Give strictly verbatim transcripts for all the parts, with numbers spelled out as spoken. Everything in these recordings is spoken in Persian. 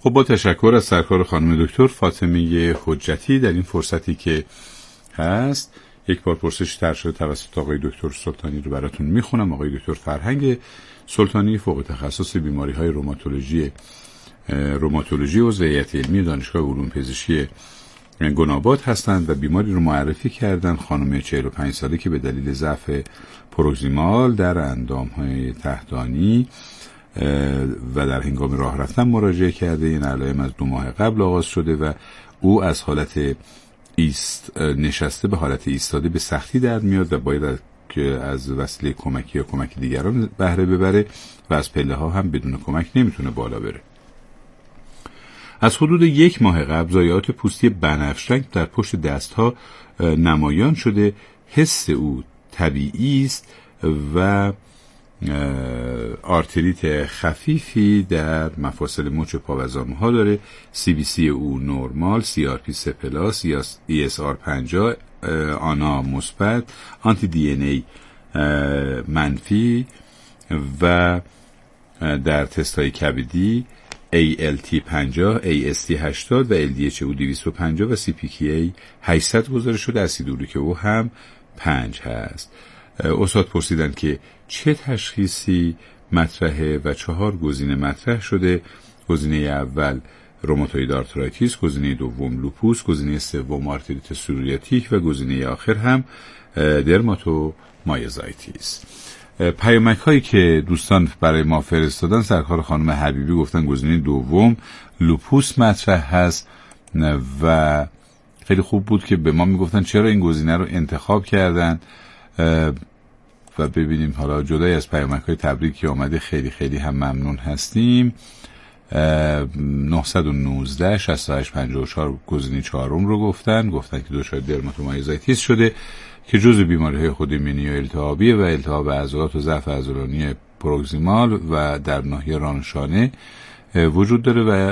خب با تشکر از سرکار خانم دکتر فاطمه حجتی در این فرصتی که هست یک بار پرسش طرح شده توسط آقای دکتر سلطانی رو براتون میخونم. آقای دکتر فرهنگ سلطانی فوق تخصص بیماری‌های روماتولوژی روماتولوژی و هیئت علمی دانشگاه علوم پزشکی گناباد هستند و بیماری رو معرفی کردن. خانم چهل و پنج ساله که به دلیل ضعف پروگزیمال در اندام‌های تحتانی و در هنگام راه رفتن مراجعه کرده. این علائم از دو ماه قبل آغاز شده و او از حالت ایست نشسته به حالت ایستاده به سختی در میاد و باید که از وسیله کمکی یا کمک دیگران بهره ببره و از پله ها هم بدون کمک نمیتونه بالا بره. از حدود یک ماه قبل ضایعات پوستی بنفش رنگ در پشت دست ها نمایان شده. حس او طبیعی است و آرتریت خفیفی در مفاصل مچ پا و زانوها داره. سی بی سی او نورمال، سی آر پی سه پلاس، ای اس آر پنجاه، آنا مثبت، آنتی دی ان ای منفی و در تست‌های کبدی ای ال تی پنجاه، ای اس تی هشتاد و ال دی اچ او دویست و پنجاه و سی پی کی ای هشتصد گزارش شده. اسید اوریک او هم پنج هست. استاد پرسیدن که چه تشخیصی مطرحه و چهار گزینه مطرح شده. گزینه اول روماتوید آرترایتیس، گزینه دوم لوپوس، گزینه سوم آرتریت سوریاتیک و گزینه آخر هم درماتومایوزایتیس. پیامک هایی که دوستان برای ما فرستادن، سرکار خانم حبیبی گفتن گزینه دوم لوپوس مطرح هست و خیلی خوب بود که به ما میگفتن چرا این گزینه رو انتخاب کردن و ببینیم. حالا جدای از پیامک های تبریک که آمده خیلی خیلی هم ممنون هستیم. نه یک نه شش هشت پنج چهار گزینه چهارم رو گفتن گفتن که دچار درماتومایوزایتیس شده که جزء بیماری‌های خودایمنی و التهابی و التهاب عضلات و ضعف عضلانی پروگزیمال و در ناحیه رانشانه وجود داره و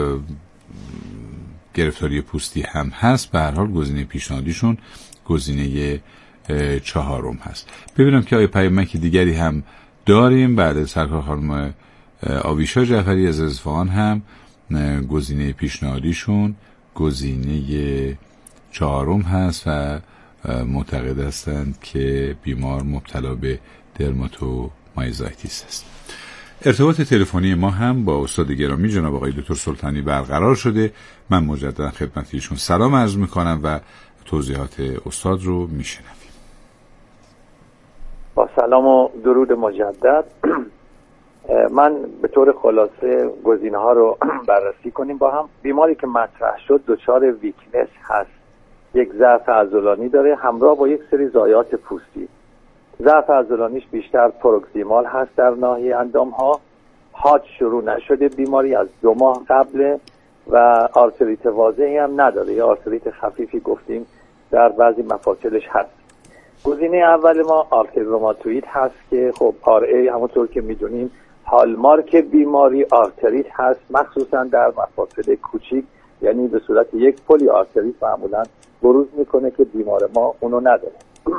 گرفتاری پوستی هم هست. به هر حال گزینه پیشنهادیشون گزینه چهارم هست. ببینم که آیا پیامک دیگری هم داریم. بعد سرکار خانم آویشا جعفری از اصفهان هم گزینه پیشنهادیشون گزینه چهارم هست و معتقد هستند که بیمار مبتلا به درماتومایوزایتیس است. ارتباط تلفنی ما هم با استاد گرامی جناب آقای دکتر سلطانی برقرار شده. من مجددا خدمت ایشون سلام عرض میکنم و توضیحات استاد رو میشنویم. با سلام و درود مجدد. من به طور خلاصه گزینه ها رو بررسی کنیم با هم. بیماری که مطرح شد دچار ویکنس هست، یک ضعف عضلانی داره همراه با یک سری ضایعات پوستی. ضعف عضلانیش بیشتر پروگزیمال هست در ناحیه اندام ها. حاد شروع نشده، بیماری از دو ماه قبل و آرتریت واضحی هم نداره، یا آرتریت خفیفی گفتیم در بعضی مفاصلش هست. گزینه اول ما آرتر روماتوئید هست که خب آر ای همونطور که میدونیم هالمارک بیماری آرتریت هست، مخصوصا در مفاصل کوچیک، یعنی به صورت یک پلی آرتریت معمولا بروز میکنه که بیمار ما اونو نداره.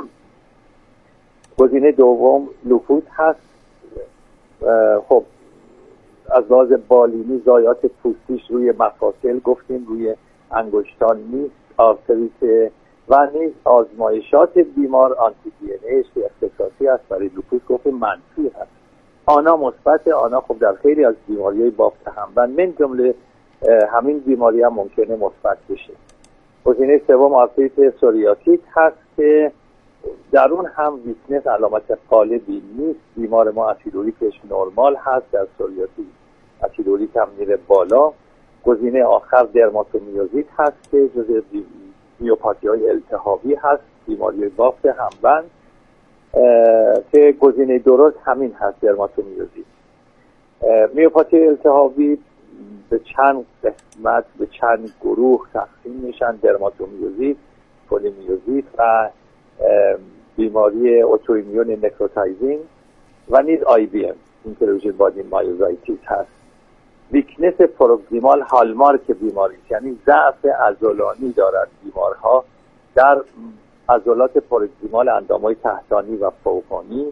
گزینه دوم لوپوس هست. خب از لحاظ بالینی ضایعات پوستیش روی مفاصل گفتیم، روی انگشتان نیست. آرتریت و نیز آزمایشات بیمار آنتی دی ان ایش که اختصاصی است برای لوپوس گفتیم منفی هست. آنا مثبت. آنا خب در خیلی از بیماری‌های بافت همبند من جمله همین بیماری هم ممکنه مثبت بشه. گزینه سوم آرتریت سوریاتیک هست که در اون هم ویکنس علامت غالبی نیست. بیمار ما اسید اوریکش نرمال هست، در سوریاتیک اسید اوریک هم میره بالا. گزینه آخر درماتومیوزیت هست که جزء میوپاتی های التهابی هست، بیماری بافت همبند که گزینه درست همین هست، درماتومیوزیت. میوپاتی التهابی به چند قسمت به چند گروه تقسیم میشن: درماتومیوزیت، پولیمیوزیت و بیماری اوتوایمون نکروتایزینگ و نیز آی بی ام اینتروژن بادی مایوزایتیس هست. ویکنس پروگزیمال هالمارک بیماری، یعنی ضعف عضلانی دارد بیمارها در عضلات پروگزیمال اندام‌های تحتانی و فوقانی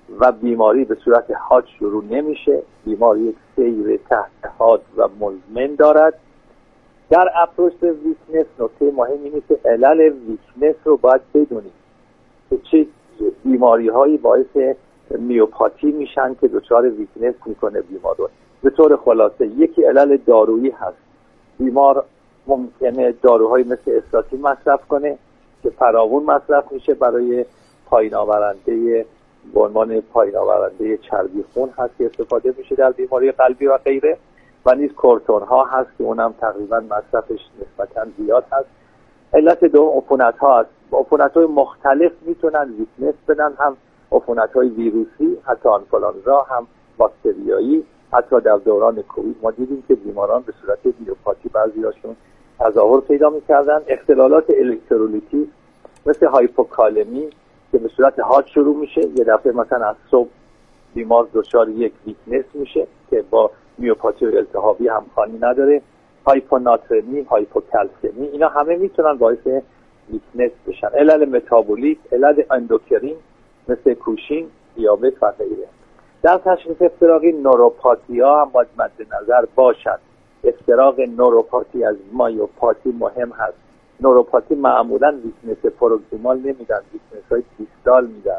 و بیماری به صورت حاد شروع نمیشه. بیماری یک سیر تحت حاد و مزمن دارد. در اپروچ به ویکنس نکته مهم اینه که علل ویکنس رو باید بدونیم که چه بیماری هایی باعث میوپاتی میشن که دچار ویکنس میکنه بیمار رو. به طور خلاصه یکی علل دارویی هست. بیمار ممکنه داروهایی مثل استاتین مصرف کنه که فراوون مصرف میشه برای پایین آورنده به عنوان پایین آورنده چربی خون هست که استفاده میشه در بیماری قلبی و غیره، و نیز کورتون ها هست که اونم تقریبا مصرفش نسبتا زیاد هست. علت دوم عفونت ها هست. عفونت های مختلف میتونن ویکنس بدن، هم عفونت های ویروسی، حتی آنفولانزا، هم باکتریایی. حتی در دوران کووید ما دیدیم که بیماران به صورت میوپاتی بعضیاشون تظاهر پیدا میکردن. اختلالات الکترولیتی مثل هایپوکالمی که به صورت حاد شروع میشه، یه دفعه مثلا از صبح بیمار دچار یک ویکنس میشه که با میوپاتی و التهابی همخوانی نداره. هایپوناترمی، هایپوکلسمی، اینا همه میتونن باعث ویکنس بشن. علل متابولیک، علل اندوکرین مثل کوشین، دیابت و غیره. در تشخیص افتراقی نوروپاتی ها هم باید مد نظر باشد. افتراق نوروپاتی از مایوپاتی مهم هست. نوروپاتی معمولا ویکنس پروکسیمال نمیدن، ویکنس های دیستال میدن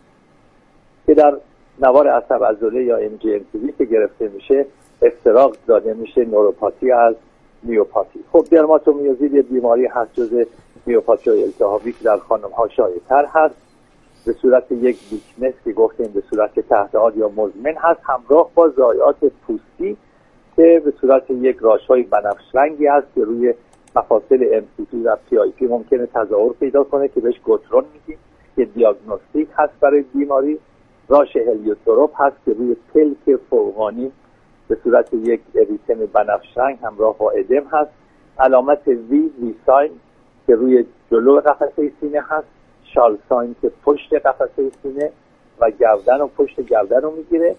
که در نوار عصب عضله یا ام جی ام سی وی که گرفته میشه افتراق داده میشه نوروپاتی از میوپاتی. خب درماتومیوزید یه بیماری هست جز میوپاتی و التهابی که در خانم ها شایع تر هست. به صورت یک ویکنس که گفتیم به صورت تحت حاد یا مزمن هست، همراه با ضایعات پوستی که به صورت یک راش‌های بنفش رنگی هست که روی مفاصل ام سی پی و پی آی پی ممکنه تظاهر پیدا کنه که بهش گوترون میگیم که دیاگنوستیک هست برای بیماری. راش هلیوتروپ هست که روی پلک فوقانی به صورت یک اریتم بنفش رنگ همراه با ادم هست. علامت وی وی ساین که روی جلو قفسه سینه هست. شال ساین که پشت قفسه سینه و گردن و پشت گردن رو میگیره.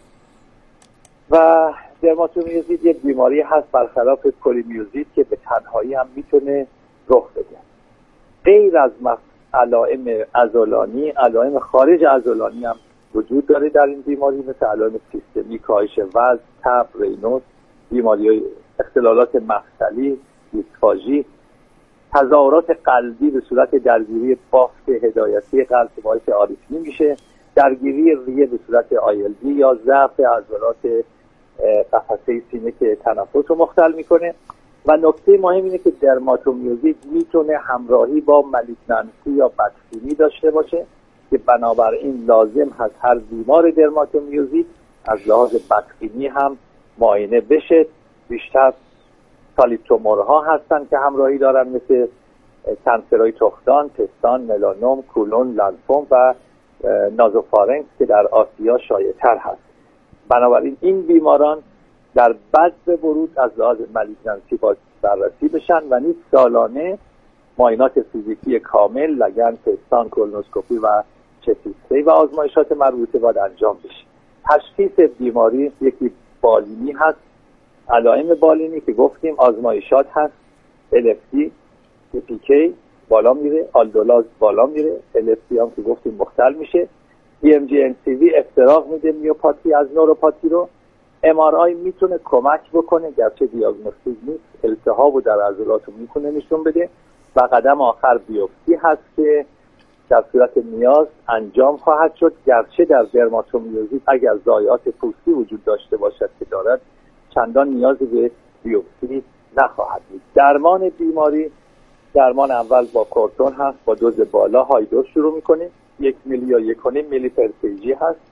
و درماتومیوزید یک بیماری هست برخلاف پولیمیوزید که به تنهایی هم میتونه رخ بده. غیر از علائم عضلانی، علائم خارج عضلانی هم وجود داره در این بیماری، مثل علائم سیستمی، کاهش وزن، تب، رینوس، بیماری اختلالات مفصلی، دیسفاژی، تظاهرات قلبی به صورت درگیری بافت هدایتی قلب که باعث آریتمی میشه، درگیری ریه به صورت آی ال دی یا ضعف عضلات قفسه سینه که تنفس رو مختل میکنه. و نکته مهم اینه که درماتومیوزید میتونه همراهی با مالیگنانسی یا بدبینی داشته باشه که بنابراین لازم هست هر بیمار درماتومیوزید از لحاظ بدبینی هم معاینه بشه. بیشتر سالیب تومورها هستن که همراهی دارن مثل کنسرهای تختان، پستان، ملانوم، کولون، لنفوم و نازوفارنکس که در آسیا شایع تر هست. بنابراین این بیماران در بد ورود از لحاظ مالیگنانسی باید بررسی بشن و نیز سالانه معاینات فیزیکی کامل، لگن، پستان، کولونوسکوپی و چسیستری و آزمایشات مربوطه باید انجام بشه. تشخیص بیماری یکی بالینی هست. علائم بالینی که گفتیم آزمایشات هست. ال اف تی، پی کی بالا میره، آلدولاز بالا میره، ال اف تی هم که گفتیم مختل میشه. ای ام جی ان سی وی افتراق میده میوپاتی از نوروپاتی رو. ام آر آی میتونه کمک بکنه گرچه دیاگنوستیک نیست، التهاب و در عضلات رو میتونه نشون بده. و قدم آخر بیوپسی هست که در صورت نیاز انجام خواهد شد، گرچه در درماتومیوزید اگر ضایعات پوستی وجود داشته باشد که دارد چندان نیازی به بیوپسی نخواهد بود. درمان بیماری، درمان اول با کورتون هست، با دوز بالا های دوز شروع میکنیم. یک میلی یا یک و نیم میلی پر کیجی هست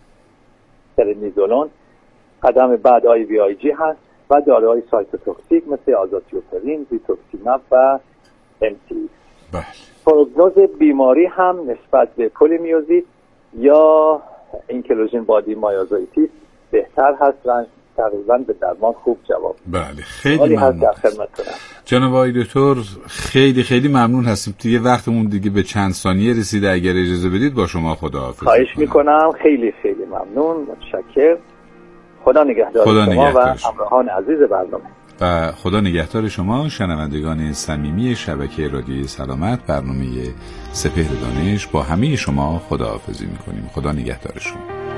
پرنیزولون. قدم بعد آی وی آی جی هست و داروهای سایتوتوکسیک مثل آزاتیوپرین، زیتوکسیماب و ام تی. بله. پروگنوز بیماری هم نسبت به پولیمیوزید یا اینکلوژن بادی مایوزایتیس بهتر هست و تقریبا به درمان خوب جواب. بله خیلی ممنون. در خدمتتونم. جناب آقای دکتر خیلی خیلی ممنون هستیم. دیگه وقتمون دیگه به چند ثانیه رسیده، اگر اجازه بدید با شما خداحافظی. خواهش میکنم. خیلی خیلی ممنون، متشکرم. خدا نگهدار خدا شما نگهدار و همراهان عزیز برنامه. و خدا نگهدار شما شنوندگان صمیمی شبکه رادیوی سلامت. برنامه سپهر دانش با همه شما خداحافظی میکنیم. خدا نگهدار شما.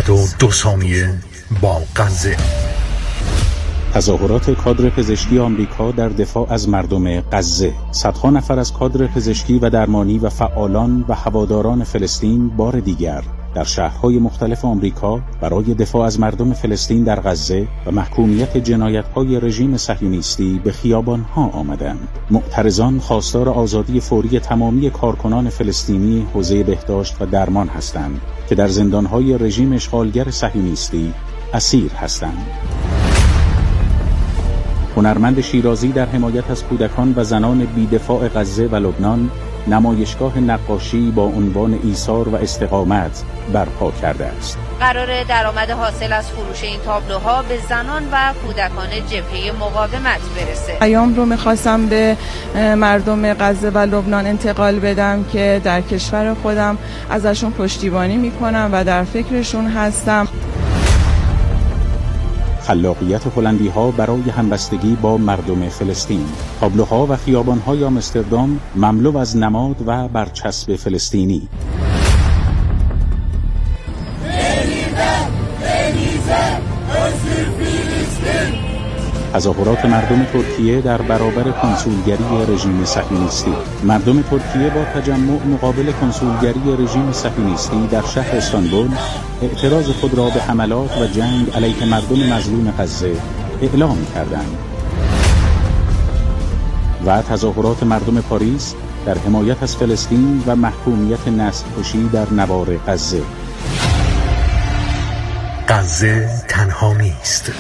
صد و دو ثانیه با غزه. تظاهرات کادر پزشکی آمریکا در دفاع از مردم غزه. صدها نفر از کادر پزشکی و درمانی و فعالان و هواداران فلسطین بار دیگر در شهرهای مختلف آمریکا برای دفاع از مردم فلسطین در غزه و محکومیت جنایت‌های رژیم صهیونیستی به خیابان‌ها آمدند. معترضان خواستار آزادی فوری تمامی کارکنان فلسطینی حوزه بهداشت و درمان هستند که در زندان‌های رژیم اشغالگر صهیونیستی اسیر هستند. هنرمند شیرازی در حمایت از کودکان و زنان بی‌دفاع غزه و لبنان نمایشگاه نقاشی با عنوان ایثار و استقامت برپا کرده است. قرار درآمد حاصل از فروش این تابلوها به زنان و کودکان جبهه مقاومت برسه. پیام رو می‌خواستم به مردم غزه و لبنان انتقال بدم که در کشور خودم ازشون پشتیبانی می‌کنم و در فکرشون هستم. خلاقیت هلندی‌ها برای همبستگی با مردم فلسطین. تابلوها و خیابان‌های آمستردام مملو از نماد و برچسب فلسطینی. تظاهرات مردم ترکیه در برابر کنسولگری رژیم صهیونیستی. مردم ترکیه با تجمع مقابل کنسولگری رژیم صهیونیستی در شهر استانبول اعتراض خود را به حملات و جنگ علیه مردم مظلوم غزه اعلام کردند. و تظاهرات مردم پاریس در حمایت از فلسطین و محکومیت نسل‌کشی در نوار غزه. غزه تنها نیست.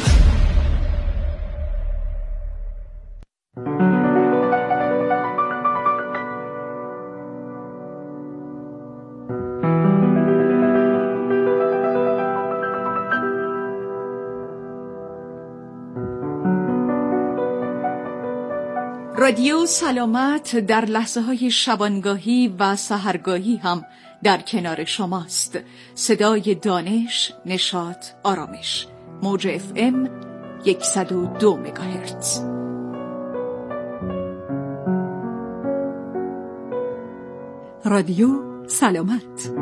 رادیو سلامت در لحظه‌های شبانگاهی و سحرگاهی هم در کنار شماست. صدای دانش، نشاط، آرامش. موج اف ام صد و دو مگاهرتز. رادیو سلامت.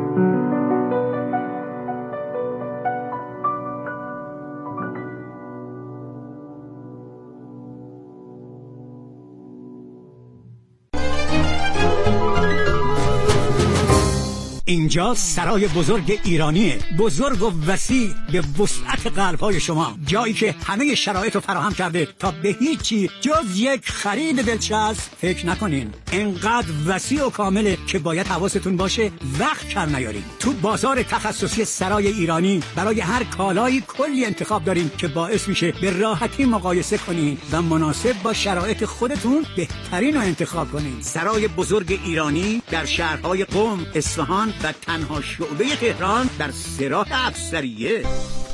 اینجا سرای بزرگ ایرانیه، بزرگ و وسیع به وسعت قلب‌های شما، جایی که همه شرایط رو فراهم کرده تا به هیچی جز یک خرید دلچسب فکر نکنین. اینقدر وسیع و کامله که باید حواستون باشه وقت کم نیارین. تو بازار تخصصی سرای ایرانی برای هر کالایی کلی انتخاب دارین که باعث میشه به راحتی مقایسه کنین و مناسب با شرایط خودتون بهترین رو انتخاب کنین. سرای بزرگ ایرانی در شهرهای قم، اصفهان و تنها شعبه تهران در سراح افسریه.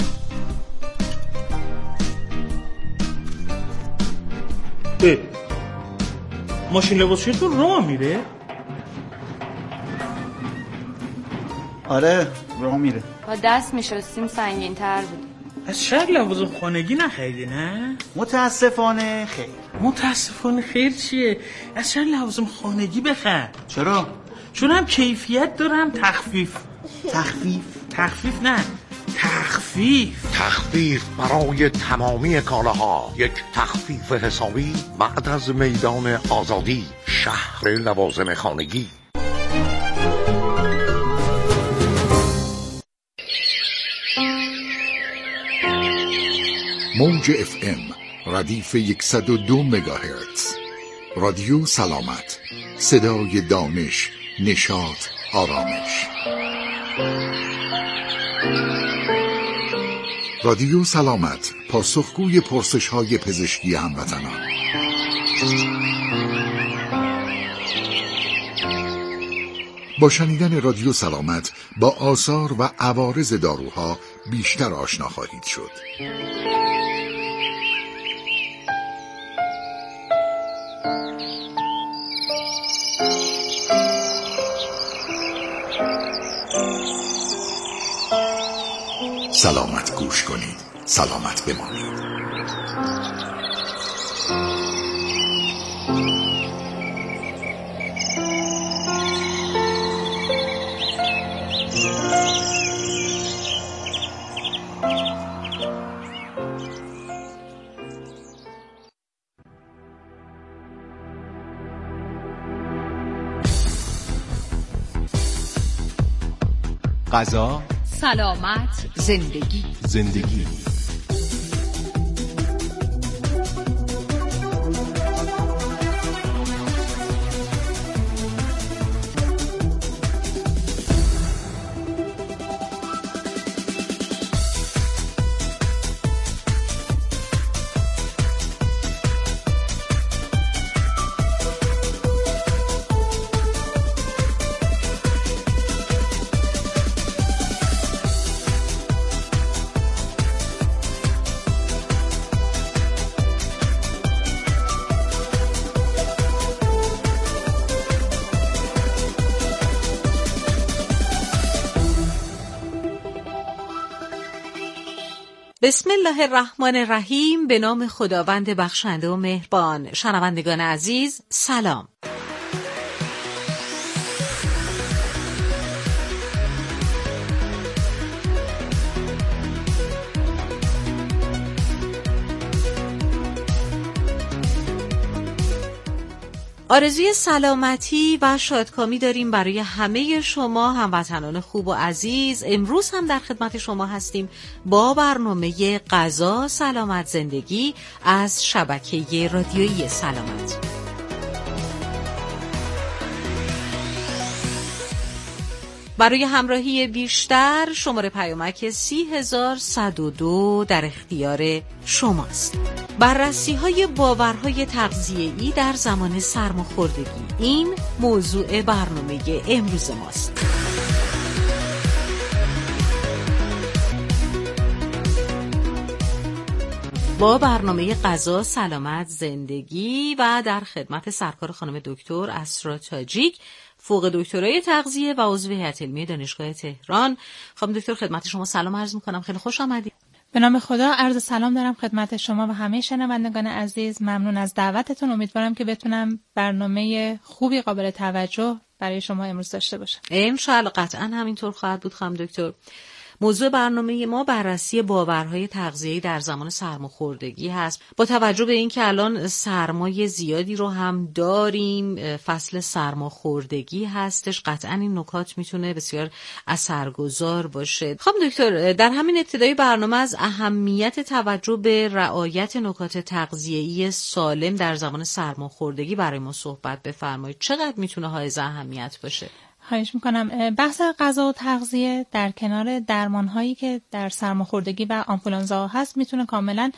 اه ماشین لباسشویتون راه میره؟ آره راه میره. با دست میشستیم سنگین تر بود. از شهر لوازم خانگی نخریدی نه؟ متاسفانه خیر. متاسفانه خیر چیه؟ از شهر لوازم خانگی بخر. چرا؟ چون هم کیفیت داره هم تخفیف. تخفیف؟ تخفیف نه تخفیف تخفیف برای تمامی کالاها. یک تخفیف حسابی بعد از میدان آزادی، شهر لوازم خانگی. موج اف ام ردیف صد و دو مگاهرتز. رادیو سلامت، صدای دانش، نشاط، آرامش. رادیو سلامت، پاسخگوی پرسش‌های پزشکی هموطنان. با شنیدن رادیو سلامت با آثار و عوارض داروها بیشتر آشنا خواهید شد. سلامت گوش کنید، سلامت بمانید. غذا، سلامت، زندگی. زندگی. بسم الله الرحمن الرحیم. به نام خداوند بخشنده و مهربان. شنوندگان عزیز سلام. آرزوی سلامتی و شادکامی داریم برای همه شما هموطنان خوب و عزیز. امروز هم در خدمت شما هستیم با برنامه غذا، سلامت، زندگی از شبکه رادیویی سلامت. برای همراهی بیشتر شماره پیامک سی هزار صد و دو در اختیار شماست. بررسی های باورهای تغذیه‌ای در زمان سرماخوردگی، این موضوع برنامه امروز ماست. با برنامه غذا، سلامت، زندگی و در خدمت سرکار خانم دکتر اسرا تاجیک، فوق دکترای تغذیه و عضو هیئت علمی دانشگاه تهران. خانم دکتر خدمت شما سلام عرض می‌کنم. خیلی خوش آمدید. به نام خدا عرض سلام دارم خدمت شما و همه شنوندگان عزیز. ممنون از دعوتتون. امیدوارم که بتونم برنامه خوبی قابل توجه برای شما امروز داشته باشم. ان شاء الله قطعا همینطور خواهد بود. خانم دکتر، موضوع برنامه ما بررسی باورهای تغذیه‌ای در زمان سرماخوردگی هست. با توجه به اینکه الان سرمای زیادی رو هم داریم، فصل سرماخوردگی هستش، قطعا این نکات میتونه بسیار اثرگذار باشه. خب دکتر، در همین ابتدای برنامه از اهمیت توجه به رعایت نکات تغذیه‌ای سالم در زمان سرماخوردگی برای ما صحبت بفرمایید. چقدر میتونه حائز اهمیت باشه؟ خواهش میکنم. بحث غذا و تغذیه در کنار درمانهایی که در سرماخوردگی و آنفولانزا هست میتونه کاملا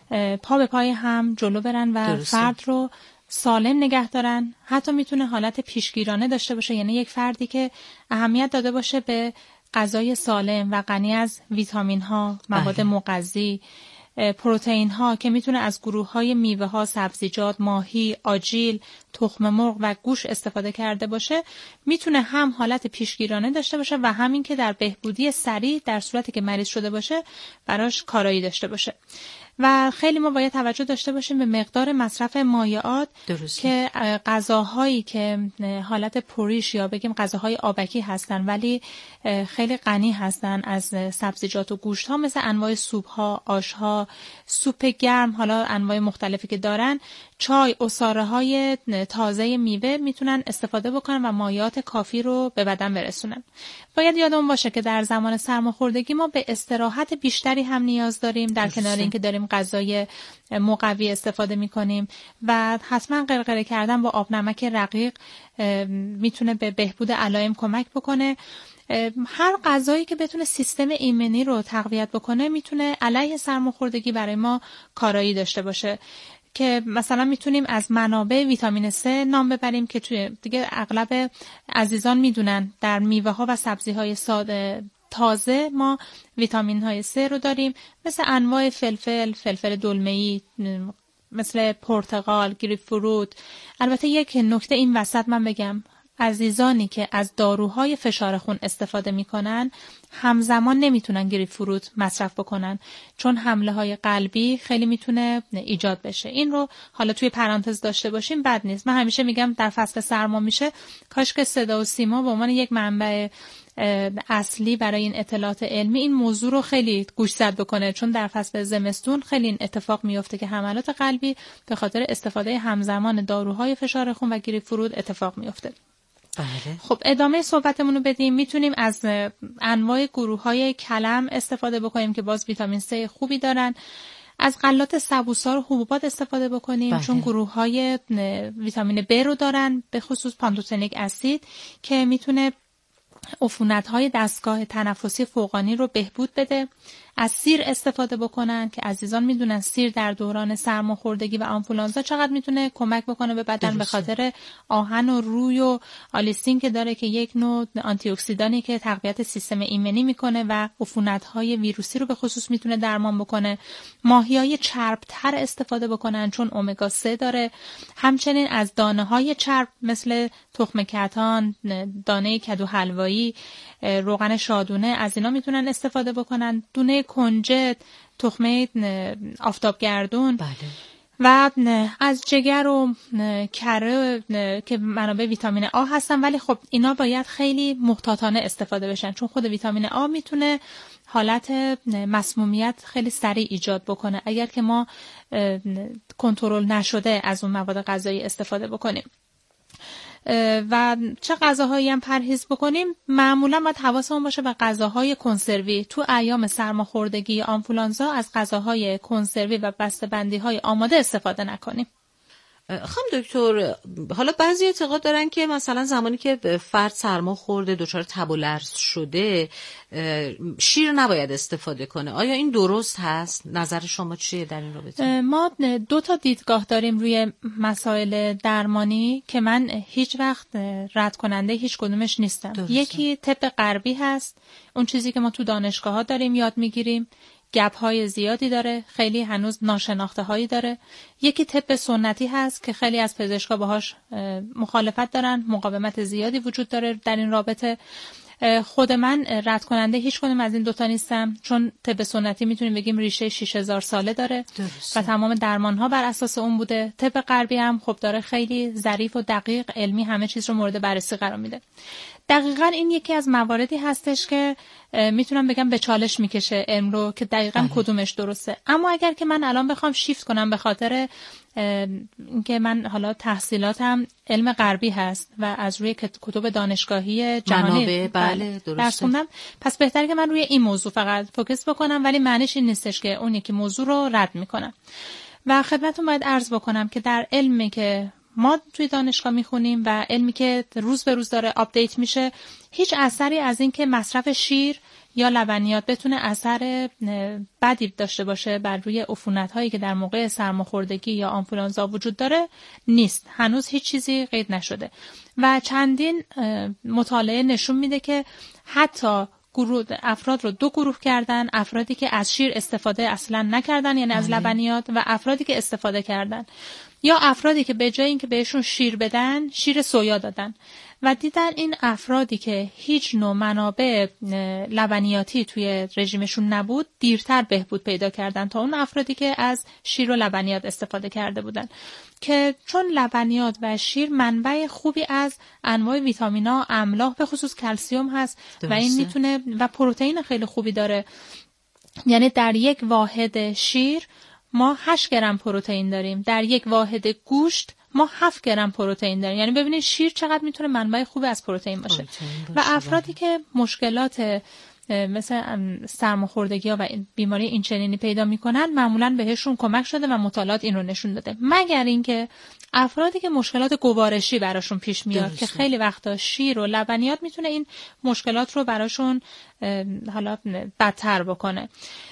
پا به پای هم جلو برن و درسته. فرد رو سالم نگه دارن. حتی میتونه حالت پیشگیرانه داشته باشه، یعنی یک فردی که اهمیت داده باشه به غذای سالم و غنی از ویتامین ها، مواد مغذی، پروتئین ها که میتونه از گروه های میوه ها، سبزیجات، ماهی، آجیل، تخم مرغ و گوشت استفاده کرده باشه، میتونه هم حالت پیشگیرانه داشته باشه و همین که در بهبودی سریع در صورتی که مریض شده باشه براش کارایی داشته باشه. و خیلی ما باید توجه داشته باشیم به مقدار مصرف مایعات درسته. که غذاهایی که حالت پوریش یا بگیم غذاهای آبکی هستن ولی خیلی غنی هستن از سبزیجات و گوشت ها، مثل انواع سوپ ها، آش ها، سوپ گرم، حالا انواع مختلفی که دارن، چای، عصاره های تازه میوه میتونن استفاده بکنن و مایعات کافی رو به بدن برسونن. باید یادمون باشه که در زمان سرماخوردگی ما به استراحت بیشتری هم نیاز داریم، در کنار اینکه داریم غذای مقوی استفاده میکنیم و حتما غرغره کردن با آب نمک رقیق میتونه به بهبود علائم کمک بکنه. هر غذایی که بتونه سیستم ایمنی رو تقویت بکنه میتونه علیه سرماخوردگی برای ما کارایی داشته باشه، که مثلا میتونیم از منابع ویتامین سه نام ببریم که توی دیگه اغلب عزیزان میدونن در میوه ها و سبزی های ساده تازه ما ویتامین های سه رو داریم، مثل انواع فلفل، فلفل دلمه‌ای، مثل پرتقال، گریپفروت. البته یک نکته این وسط من بگم، عزیزانی که از داروهای فشار خون استفاده میکنن همزمان نمیتونن گریپفروت مصرف بکنن، چون حمله های قلبی خیلی میتونه ایجاد بشه. این رو حالا توی پرانتز داشته باشیم، بد نیست. من همیشه میگم در فصل سرما میشه کاش که صدا و سیما به عنوان یک منبع اصلی برای این اطلاعات علمی این موضوع رو خیلی گوشزد بکنه، چون در فصل زمستون خیلی این اتفاق میفته که حملات قلبی به خاطر استفاده همزمان داروهای فشار خون و گریپفروت اتفاق میفته. بله. خب ادامه صحبتمون رو بدیم. میتونیم از انواع گروه‌های کلم استفاده بکنیم که باز ویتامین C خوبی دارن. از غلات سبوسار و حبوبات استفاده بکنیم بله. چون گروه‌های ویتامین B رو دارن، به خصوص پانتوتنیک اسید که میتونه عفونت‌های دستگاه تنفسی فوقانی رو بهبود بده. از سیر استفاده بکنن که عزیزان میدونن سیر در دوران سرماخوردگی و آنفولانزا چقدر میتونه کمک بکنه به بدن درسته. به خاطر آهن و روی و آلیسین که داره که یک نوع آنتی اکسیدانی که تقویت سیستم ایمنی میکنه و عفونت‌های ویروسی رو به خصوص میتونه درمان بکنه. ماهی‌های چرب‌تر استفاده بکنن چون امگا سه داره. همچنین از دانه‌های چرب مثل تخم کتان، دانه کدو حلوایی، روغن شادونه، از اینا میتونن استفاده بکنن. دونه کنجد، تخمه آفتابگردون بله. و از جگر و کره که منابع ویتامین آ هستن، ولی خب اینا باید خیلی محتاطانه استفاده بشن چون خود ویتامین آ میتونه حالت مسمومیت خیلی سریع ایجاد بکنه اگر که ما کنترل نشده از اون مواد غذایی استفاده بکنیم. و چه غذاهایی هم پرهیز بکنیم؟ معمولا باید حواسمون باشه به غذاهای کنسروی. تو ایام سرماخوردگی آنفولانزا از غذاهای کنسروی و بسته‌بندی‌های آماده استفاده نکنیم. خانم دکتر، حالا بعضی اعتقاد دارن که مثلا زمانی که فرد سرما خورده دچار تب و لرز شده شیر نباید استفاده کنه. آیا این درست هست؟ نظر شما چیه در این رابطه؟ ما دو تا دیدگاه داریم روی مسائل درمانی که من هیچ وقت رد کننده هیچ کدومش نیستم. درسته. یکی طب غربی هست، اون چیزی که ما تو دانشگاه ها داریم یاد میگیریم، گپ های زیادی داره، خیلی هنوز ناشناخته هایی داره. یکی طب سنتی هست که خیلی از پزشکا باهاش مخالفت دارن، مقاومت زیادی وجود داره در این رابطه. خود من رد کننده هیچ کدوم از این دوتا نیستم، چون طب سنتی میتونیم بگیم ریشه شش هزار ساله داره درسته. و تمام درمان ها بر اساس اون بوده. طب غربی هم خب داره خیلی ظریف و دقیق علمی همه چیز رو مورد بررسی قرار میده. دقیقاً این یکی از مواردی هستش که میتونم بگم به چالش میکشه علم رو که دقیقاً آه. کدومش درسته. اما اگر که من الان بخوام شیفت کنم به خاطر اینکه من حالا تحصیلاتم علم غربی هست و از روی کتب دانشگاهی جهانی بله درس خوندم، پس بهتره که من روی این موضوع فقط فوکس بکنم، ولی معنیش این نیستش که اون یکی موضوع رو رد میکنم. و خدمتتون باید عرض بکنم که در علمی که ما توی دانشگاه میخونیم و علمی که روز به روز داره آپدیت میشه، هیچ اثری از این که مصرف شیر یا لبنیات بتونه اثر بدی داشته باشه بر روی عفونت‌هایی که در موقع سرماخوردگی یا آنفولانزا وجود داره نیست. هنوز هیچ چیزی قید نشده و چندین مطالعه نشون میده که حتی گروه افراد رو دو گروه کردن، افرادی که از شیر استفاده اصلا نکردن یعنی از لبنیات و افرادی که استفاده کردن، یا افرادی که به جای اینکه بهشون شیر بدن شیر سویا دادن و دیدن این افرادی که هیچ نوع منابع لبنیاتی توی رژیمشون نبود دیرتر بهبود پیدا کردن تا اون افرادی که از شیر و لبنیات استفاده کرده بودن، که چون لبنیات و شیر منبع خوبی از انواع ویتامینا، املاح به خصوص کلسیم هست درسته. و این میتونه و پروتئین خیلی خوبی داره. یعنی در یک واحد شیر ما هشت گرم پروتئین داریم، در یک واحد گوشت ما هفت گرم پروتئین داریم. یعنی ببینید شیر چقدر میتونه منبع خوبی از پروتئین باشه. باشه و افرادی که مشکلات مثل سرماخوردگی ها و بیماری اینچنینی پیدا میکنن معمولا بهشون کمک شده و مطالعات این رو نشون داده، مگر اینکه افرادی که مشکلات گوارشی براشون پیش میاد درسته. که خیلی وقتا شیر و لبنیات میتونه این مشکلات رو براشون حالا بدتر بکنه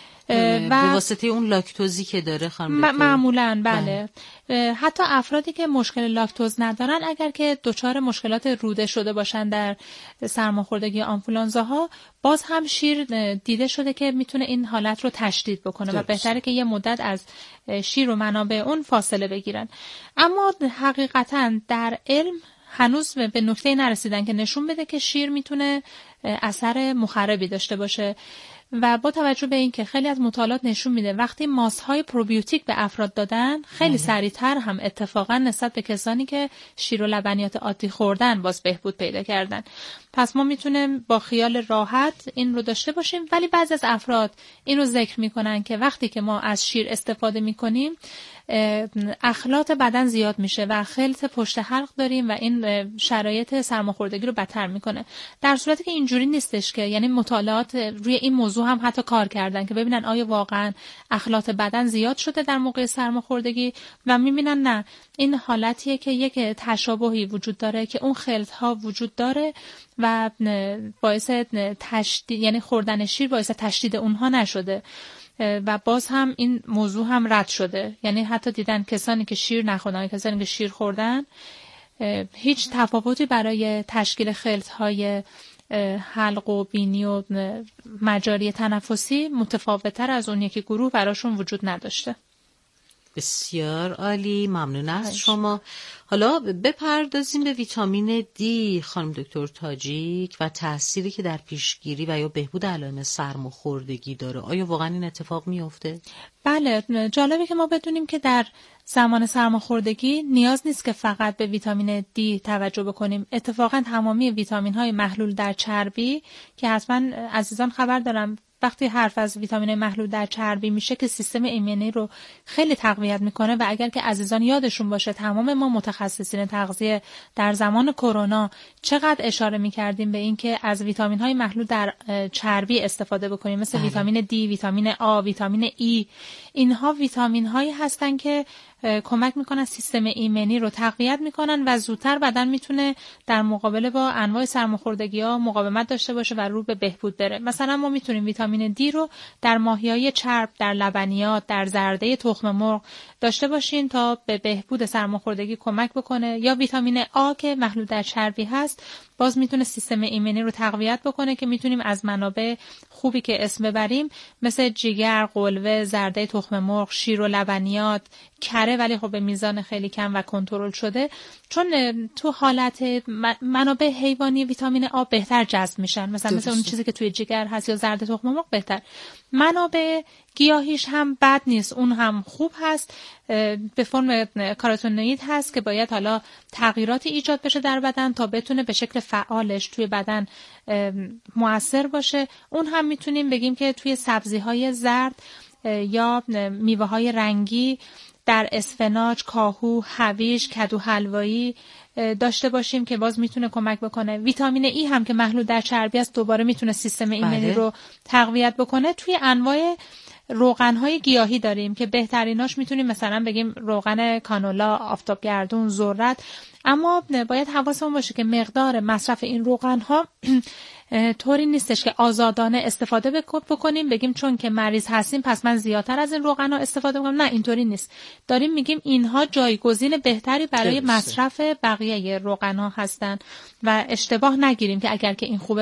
و به واسطه اون لاکتوزی که داره خانم معمولاً بله. بله حتی افرادی که مشکل لاکتوز ندارن اگر که دچار مشکلات روده شده باشن در سرماخوردگی آنفولانزاها باز هم شیر دیده شده که میتونه این حالت رو تشدید بکنه درست. و بهتره که یه مدت از شیر و منابع اون فاصله بگیرن. اما حقیقتاً در علم هنوز به نکته نرسیدن که نشون بده که شیر میتونه اثر مخربی داشته باشه و با توجه به اینکه خیلی از مطالعات نشون میده وقتی ماسهای پروبیوتیک به افراد دادن خیلی سریعتر هم اتفاقا نسبت به کسانی که شیر و لبنیات عادی خوردن باز بهبود پیدا کردن. پس ما میتونیم با خیال راحت این رو داشته باشیم. ولی بعضی از افراد این رو ذکر میکنن که وقتی که ما از شیر استفاده میکنیم اخلاط بدن زیاد میشه و خلط پشت حلق داریم و این شرایط سرماخوردگی رو بدتر میکنه، در صورتی که اینجوری نیستش. که یعنی مطالعات روی این موضوع هم حتی کار کردن که ببینن آیا واقعا اخلاط بدن زیاد شده در موقع سرماخوردگی و میبینن نه، این حالتیه که یک تشابهی وجود داره که اون خلط ها وجود داره و باعث تشدید، یعنی خوردن شیر باعث تشدید اونها نشده و باز هم این موضوع هم رد شده. یعنی حتی دیدن کسانی که شیر نخوردن، کسانی که شیر خوردن، هیچ تفاوتی برای تشکیل خلط‌های حلق و بینی و مجاری تنفسی متفاوت‌تر از اون یکی گروه براشون وجود نداشته. بسیار عالی، ممنون از شما. حالا بپردازیم به ویتامین دی خانم دکتر تاجیک و تأثیری که در پیشگیری و یا بهبود علائم سرماخوردگی داره. آیا واقعا این اتفاق میفته؟ بله، جالبه که ما بدونیم که در زمان سرماخوردگی نیاز نیست که فقط به ویتامین دی توجه بکنیم. اتفاقا تمامی ویتامین های محلول در چربی که حتما عزیزان خبر دارم وقتی حرف از ویتامین محلول در چربی میشه که سیستم ایمنی رو خیلی تقویت میکنه و اگر که عزیزان یادشون باشه تمام ما متخصصین تغذیه در زمان کرونا چقدر اشاره میکردیم به این که از ویتامین های محلول در چربی استفاده بکنیم، مثل بله. ویتامین دی، ویتامین آ، ویتامین ای. اینها ویتامین هایی هستن که کمک میکنن سیستم ایمنی رو تقویت میکنن و زودتر بدن میتونه در مقابله با انواع سرماخوردگی ها مقاومت داشته باشه و رو به بهبود بره. مثلا ما میتونیم ویتامین دی رو در ماهیای چرب، در لبنیات، در زرده تخم مرغ داشته باشین تا به بهبود سرماخوردگی کمک بکنه، یا ویتامین آ که محلول در چربی هست باز میتونه سیستم ایمنی رو تقویت بکنه که میتونیم از منابع خوبی که اسم ببریم مثل جگر، قلوه، زرده تخم مرغ، شیر و لبنیات، کره ولی خب به میزان خیلی کم و کنترل شده، چون تو حالت منابع حیوانی ویتامین آ بهتر جذب میشن، مثلا مثل اون چیزی که توی جگر هست یا زرده تخم مرغ بهتر. منابع گیاهیش هم بد نیست، اون هم خوب هست، به فرم کاروتینوئید هست که باید حالا تغییراتی ایجاد بشه در بدن تا بتونه به شکل فعالش توی بدن مؤثر باشه. اون هم میتونیم بگیم که توی سبزی‌های زرد یا میوه‌های رنگی در اسفناج، کاهو، هویج، کدو حلوایی داشته باشیم که باز میتونه کمک بکنه. ویتامین ای هم که محلول در چربی است دوباره میتونه سیستم ایمنی رو تقویت بکنه. توی انواع روغن‌های گیاهی داریم که بهتریناش میتونیم مثلا بگیم روغن کانولا، آفتابگردون، ذرت، اما باید حواسمون باشه که مقدار مصرف این روغن‌ها طوری نیستش که آزادانه استفاده بکنیم بگیم چون که مریض هستیم پس من زیادتر از این روغن‌ها استفاده کنم. نه، اینطوری نیست. داریم میگیم اینها جایگزین بهتری برای مصرف بقیه روغن‌ها هستن و اشتباه نگیریم که اگر که این خوبه